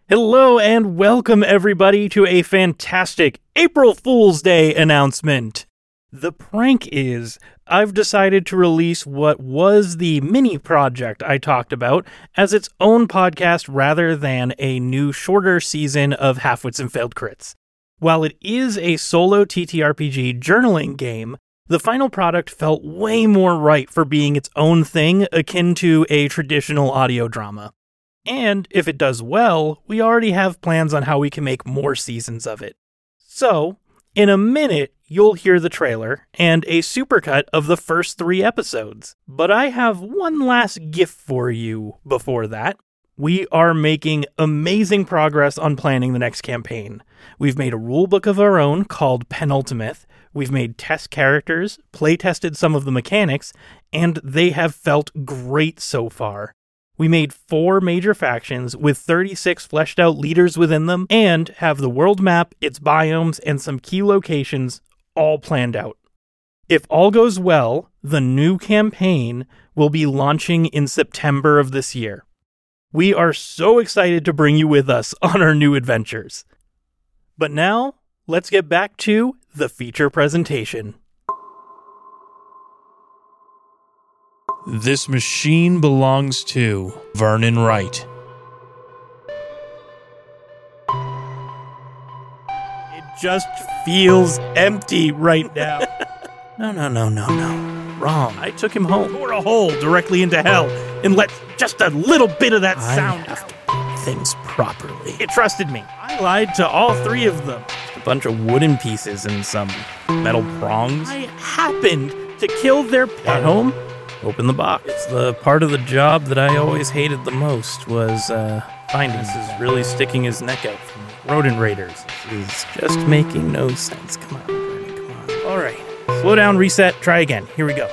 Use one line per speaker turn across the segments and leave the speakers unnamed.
Hello and welcome everybody to a fantastic April Fool's Day announcement. The prank is, I've decided to release what was the mini project I talked about as its own podcast rather than a new shorter season of Halfwits and Failed Crits. While it is a solo TTRPG journaling game, the final product felt way more right for being its own thing akin to a traditional audio drama. And if it does well, we already have plans on how we can make more seasons of it. So, in a minute, you'll hear the trailer and a supercut of the first 3 episodes. But I have one last gift for you before that. We are making amazing progress on planning the next campaign. We've made a rulebook of our own called Penultimate. We've made test characters, playtested some of the mechanics, and they have felt great so far. We made 4 major factions with 36 fleshed out leaders within them and have the world map, its biomes, and some key locations all planned out. If all goes well, the new campaign will be launching in September of this year. We are so excited to bring you with us on our new adventures. But now, let's get back to the feature presentation. This machine belongs to Vernon Wright. It just feels empty right now. No. Wrong. I took him home. Tore a hole directly into hell and let just a little bit of that sound out. Things properly. It trusted me. I lied to all 3 of them. A bunch of wooden pieces and some metal prongs. I happened to kill their pet. At home? Open the box. It's the part of the job that I always hated the most was finding. This is really sticking his neck out for me. Rodent raiders. This is just making no sense. Come on, Bernie, come on. All right. Slow down, reset, try again. Here we go.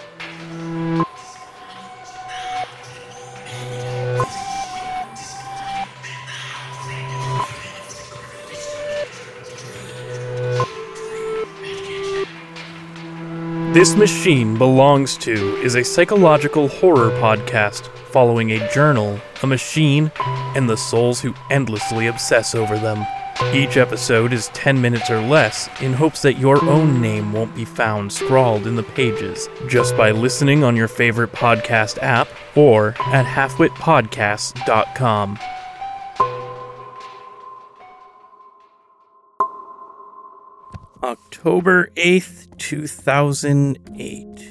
This Machine Belongs To is a psychological horror podcast following a journal, a machine, and the souls who endlessly obsess over them. Each episode is 10 minutes or less in hopes that your own name won't be found scrawled in the pages just by listening on your favorite podcast app or at halfwitpodcasts.com. October 8th, 2008.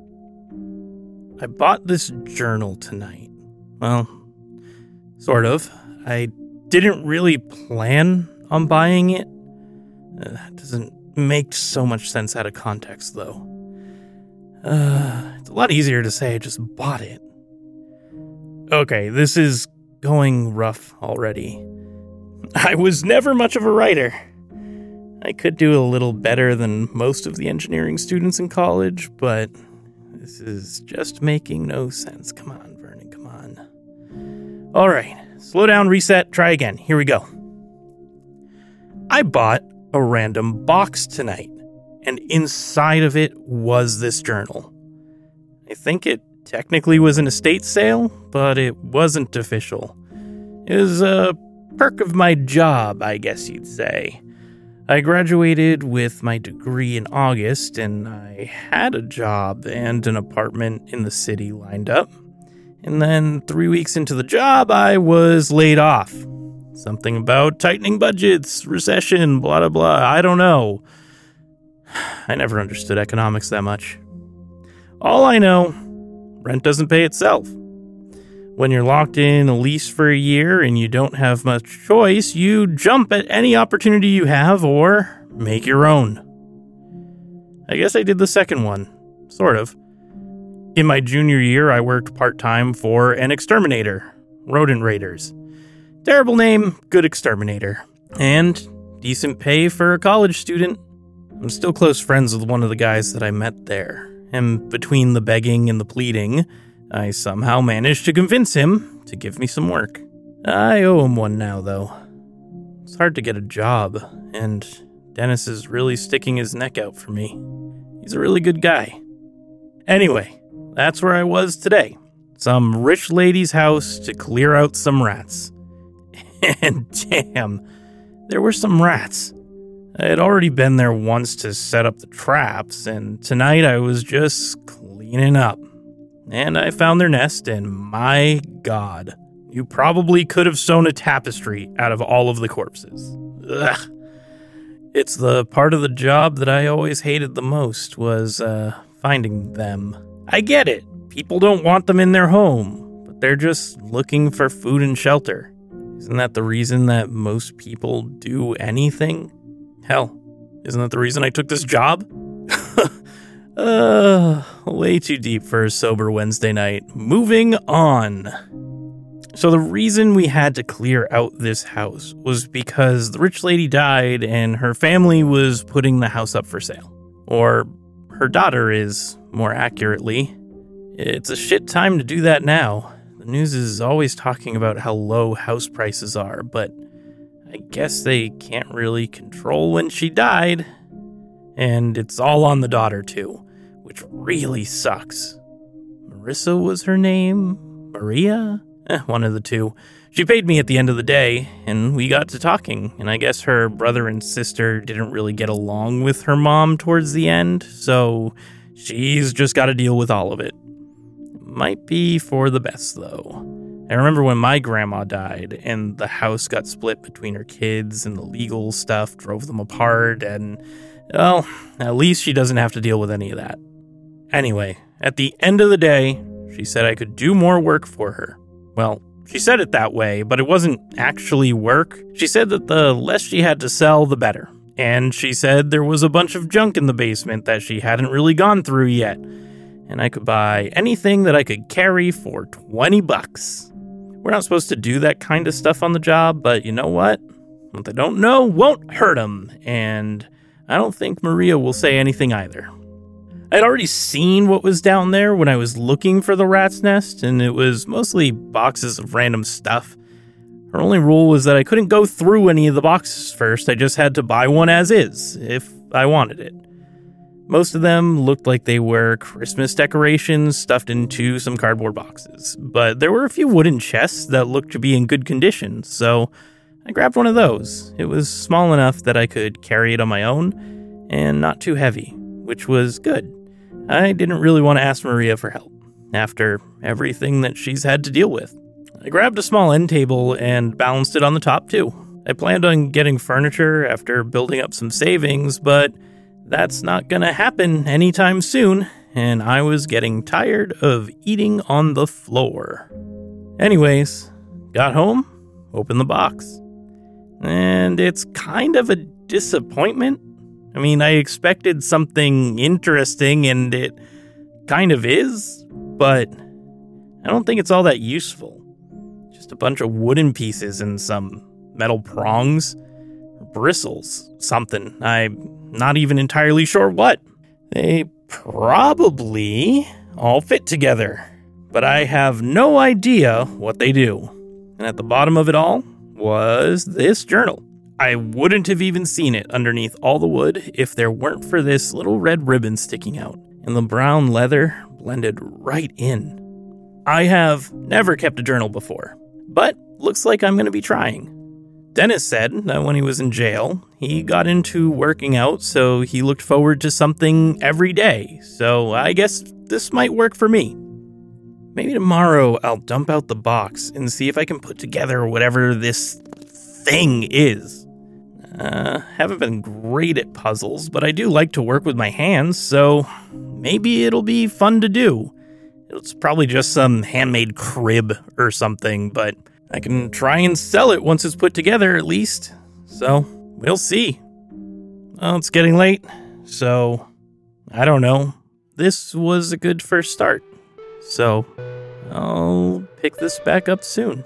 I bought this journal tonight. Well, sort of. I didn't really plan on buying it. That doesn't make so much sense out of context, though. It's a lot easier to say I just bought it. Okay, this is going rough already. I was never much of a writer. I could do a little better than most of the engineering students in college, but this is just making no sense. Come on, Vernon, come on. All right, slow down, reset, try again. Here we go. I bought a random box tonight, and inside of it was this journal. I think it technically was an estate sale, but it wasn't official. It was a perk of my job, I guess you'd say. I graduated with my degree in August, and I had a job and an apartment in the city lined up. And then 3 weeks into the job, I was laid off. Something about tightening budgets, recession, blah, blah, blah. I don't know. I never understood economics that much. All I know, rent doesn't pay itself. When you're locked in a lease for a year and you don't have much choice, you jump at any opportunity you have or make your own. I guess I did the second one, sort of. In my junior year, I worked part-time for an exterminator, Rodent Raiders. Terrible name, good exterminator. And decent pay for a college student. I'm still close friends with one of the guys that I met there. And between the begging and the pleading, I somehow managed to convince him to give me some work. I owe him one now, though. It's hard to get a job, and Dennis is really sticking his neck out for me. He's a really good guy. Anyway, that's where I was today. Some rich lady's house to clear out some rats. And damn, there were some rats. I had already been there once to set up the traps, and tonight I was just cleaning up. And I found their nest, and my God, you probably could have sewn a tapestry out of all of the corpses. Ugh. It's the part of the job that I always hated the most was finding them. I get it. People don't want them in their home, but they're just looking for food and shelter. Isn't that the reason that most people do anything? Hell, isn't that the reason I took this job? Way too deep for a sober Wednesday night. Moving on. So the reason we had to clear out this house was because the rich lady died and her family was putting the house up for sale. Or her daughter is, more accurately. It's a shit time to do that now. The news is always talking about how low house prices are, but I guess they can't really control when she died. And it's all on the daughter too, which really sucks. Marissa was her name? Maria? One of the two. She paid me at the end of the day, and we got to talking, and I guess her brother and sister didn't really get along with her mom towards the end, so she's just got to deal with all of it. Might be for the best, though. I remember when my grandma died, and the house got split between her kids, and the legal stuff drove them apart, and, well, at least she doesn't have to deal with any of that. Anyway, at the end of the day, she said I could do more work for her. Well, she said it that way, but it wasn't actually work. She said that the less she had to sell, the better. And she said there was a bunch of junk in the basement that she hadn't really gone through yet. And I could buy anything that I could carry for $20. We're not supposed to do that kind of stuff on the job, but you know what? What they don't know won't hurt them. And I don't think Maria will say anything either. I'd already seen what was down there when I was looking for the rat's nest, and it was mostly boxes of random stuff. Her only rule was that I couldn't go through any of the boxes first, I just had to buy one as is, if I wanted it. Most of them looked like they were Christmas decorations stuffed into some cardboard boxes, but there were a few wooden chests that looked to be in good condition, so I grabbed one of those. It was small enough that I could carry it on my own, and not too heavy, which was good. I didn't really want to ask Maria for help, after everything that she's had to deal with. I grabbed a small end table and balanced it on the top too. I planned on getting furniture after building up some savings, but that's not gonna happen anytime soon, and I was getting tired of eating on the floor. Anyways, got home, opened the box, and it's kind of a disappointment. I mean, I expected something interesting, and it kind of is, but I don't think it's all that useful. Just a bunch of wooden pieces and some metal prongs, bristles, something. I'm not even entirely sure what. They probably all fit together, but I have no idea what they do. And at the bottom of it all was this journal. I wouldn't have even seen it underneath all the wood if there weren't for this little red ribbon sticking out, and the brown leather blended right in. I have never kept a journal before, but looks like I'm going to be trying. Dennis said that when he was in jail, he got into working out, so he looked forward to something every day, so I guess this might work for me. Maybe tomorrow I'll dump out the box and see if I can put together whatever this thing is. Haven't been great at puzzles, but I do like to work with my hands, so maybe it'll be fun to do. It's probably just some handmade crib or something, but I can try and sell it once it's put together at least. So, we'll see. Well, it's getting late, so I don't know. This was a good first start, so I'll pick this back up soon.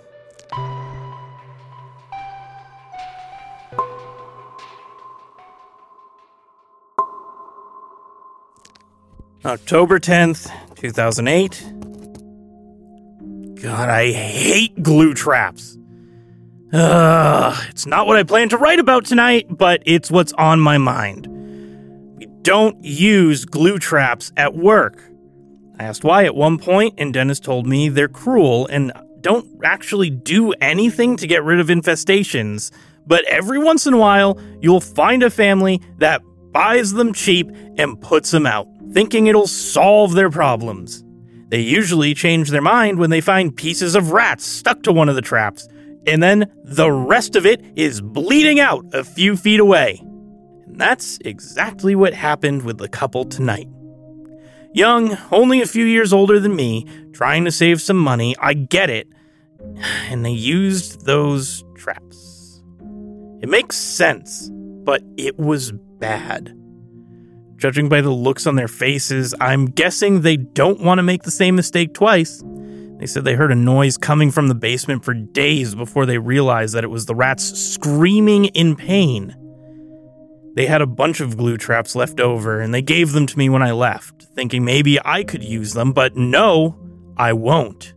October 10th, 2008. God, I hate glue traps. It's not what I planned to write about tonight, but it's what's on my mind. We don't use glue traps at work. I asked why at one point, and Dennis told me they're cruel and don't actually do anything to get rid of infestations, but every once in a while, you'll find a family that buys them cheap and puts them out, thinking it'll solve their problems. They usually change their mind when they find pieces of rats stuck to one of the traps, and then the rest of it is bleeding out a few feet away. And that's exactly what happened with the couple tonight. Young, only a few years older than me, trying to save some money, I get it, and they used those traps. It makes sense, but it was bad. Judging by the looks on their faces, I'm guessing they don't want to make the same mistake twice. They said they heard a noise coming from the basement for days before they realized that it was the rats screaming in pain. They had a bunch of glue traps left over, and they gave them to me when I left, thinking maybe I could use them, but no, I won't.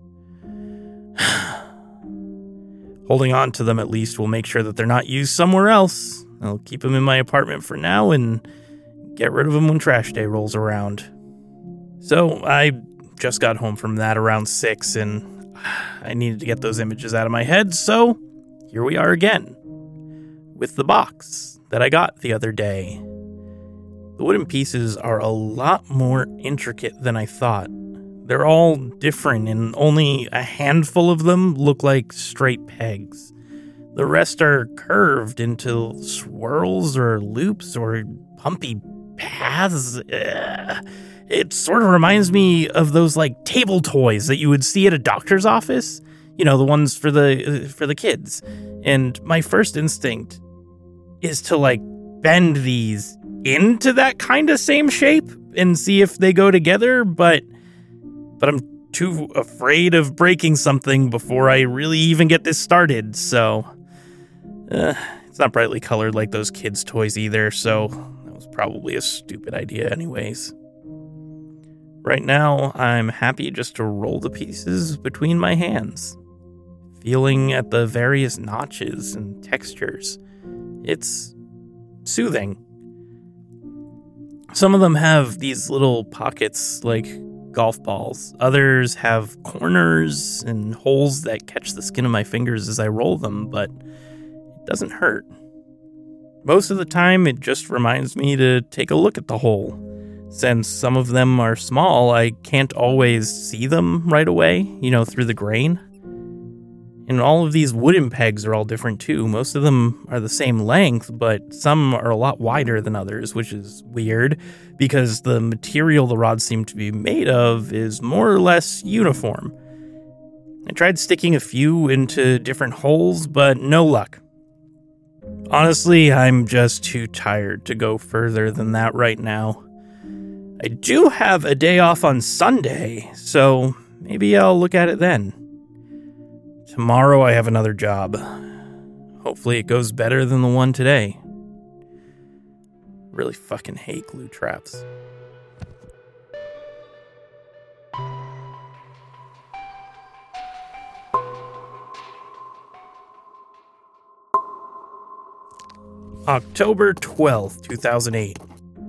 Holding on to them at least will make sure that they're not used somewhere else. I'll keep them in my apartment for now and get rid of them when trash day rolls around. So I just got home from that around 6, and I needed to get those images out of my head, so here we are again with the box that I got the other day. The wooden pieces are a lot more intricate than I thought. They're all different, and only a handful of them look like straight pegs. The rest are curved into swirls or loops or bumpy paths. It sort of reminds me of those like table toys that you would see at a doctor's office. You know, the ones for the kids. And my first instinct is to like bend these into that kind of same shape and see if they go together, but I'm too afraid of breaking something before I really even get this started, so it's not brightly colored like those kids' toys either, so that was probably a stupid idea anyways. Right now, I'm happy just to roll the pieces between my hands, feeling at the various notches and textures. It's soothing. Some of them have these little pockets like golf balls. Others have corners and holes that catch the skin of my fingers as I roll them, but it doesn't hurt. Most of the time, it just reminds me to take a look at the hole. Since some of them are small, I can't always see them right away, through the grain. And all of these wooden pegs are all different too. Most of them are the same length, but some are a lot wider than others, which is weird because the material the rods seem to be made of is more or less uniform. I tried sticking a few into different holes, but no luck. Honestly, I'm just too tired to go further than that right now. I do have a day off on Sunday, so maybe I'll look at it then. Tomorrow I have another job. Hopefully it goes better than the one today. Really fucking hate glue traps. October 12th, 2008.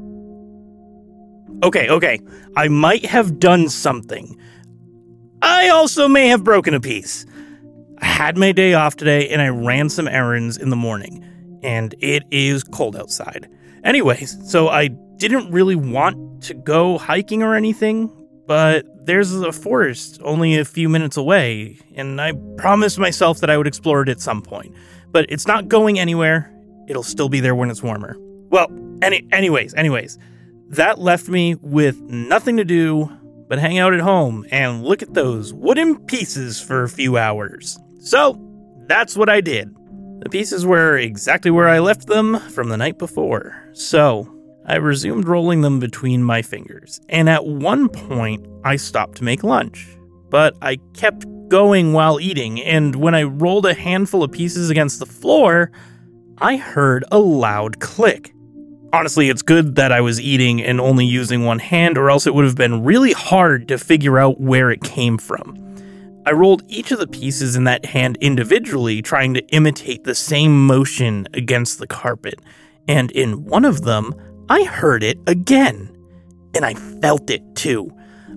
Okay. I might have done something. I also may have broken a piece. I had my day off today and I ran some errands in the morning, and it is cold outside. Anyways, so I didn't really want to go hiking or anything, but there's a forest only a few minutes away, and I promised myself that I would explore it at some point. But it's not going anywhere. It'll still be there when it's warmer. Well, anyways, that left me with nothing to do but hang out at home and look at those wooden pieces for a few hours. So, that's what I did. The pieces were exactly where I left them from the night before. So, I resumed rolling them between my fingers. And at one point, I stopped to make lunch. But I kept going while eating, and when I rolled a handful of pieces against the floor, I heard a loud click. Honestly, it's good that I was eating and only using one hand, or else it would have been really hard to figure out where it came from. I rolled each of the pieces in that hand individually, trying to imitate the same motion against the carpet. And in one of them, I heard it again. And I felt it too.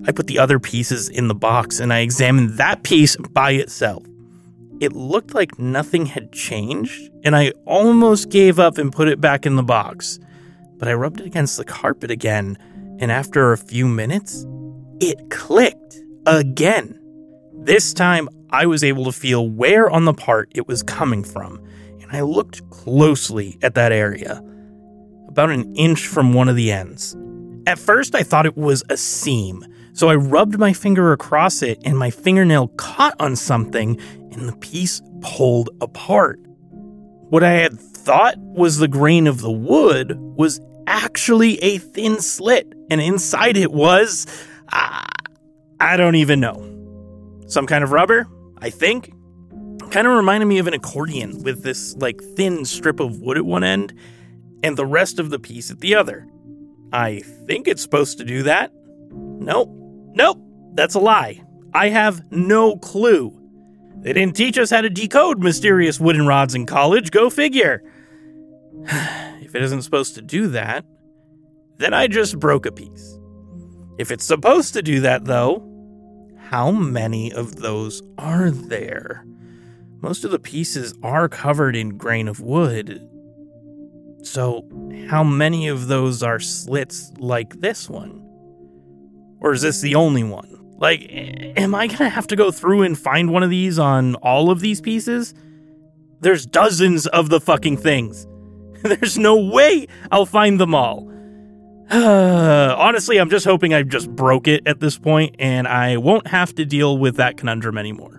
I put the other pieces in the box and I examined that piece by itself. It looked like nothing had changed, and I almost gave up and put it back in the box. But I rubbed it against the carpet again, and after a few minutes, it clicked again. This time, I was able to feel where on the part it was coming from, and I looked closely at that area, about an inch from one of the ends. At first, I thought it was a seam, so I rubbed my finger across it, and my fingernail caught on something, and the piece pulled apart. What I had thought was the grain of the wood was actually a thin slit, and inside it was, I don't even know. Some kind of rubber, I think. Kind of reminded me of an accordion with this thin strip of wood at one end and the rest of the piece at the other. I think it's supposed to do that. Nope, that's a lie. I have no clue. They didn't teach us how to decode mysterious wooden rods in college, go figure. If it isn't supposed to do that, then I just broke a piece. If it's supposed to do that, though, how many of those are there? Most of the pieces are covered in grain of wood. So, how many of those are slits like this one? Or is this the only one? Am I gonna have to go through and find one of these on all of these pieces? There's dozens of the fucking things. There's no way I'll find them all. Honestly, I'm just hoping I just broke it at this point and I won't have to deal with that conundrum anymore.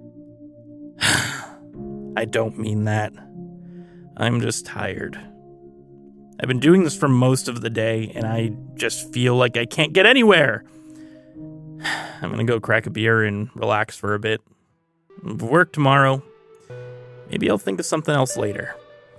I don't mean that. I'm just tired. I've been doing this for most of the day and I just feel like I can't get anywhere. I'm gonna go crack a beer and relax for a bit. Work tomorrow. Maybe I'll think of something else later.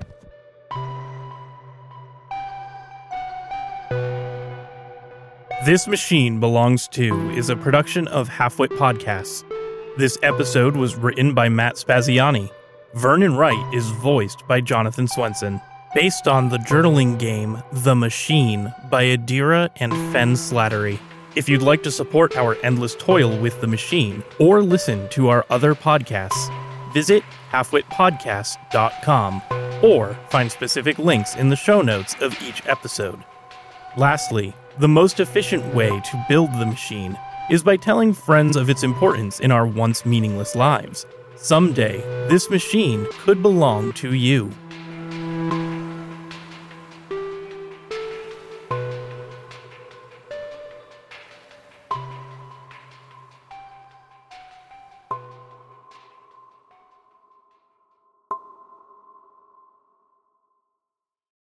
This Machine Belongs To is a production of Halfwit Podcasts. This episode was written by Matt Spaziani. Vernon Wright is voiced by Jonathan Swenson. Based on the journaling game The Machine by Adira and Fen Slattery. If you'd like to support our endless toil with the machine, or listen to our other podcasts, visit halfwitpodcast.com, or find specific links in the show notes of each episode. Lastly, the most efficient way to build the machine is by telling friends of its importance in our once meaningless lives. Someday, this machine could belong to you.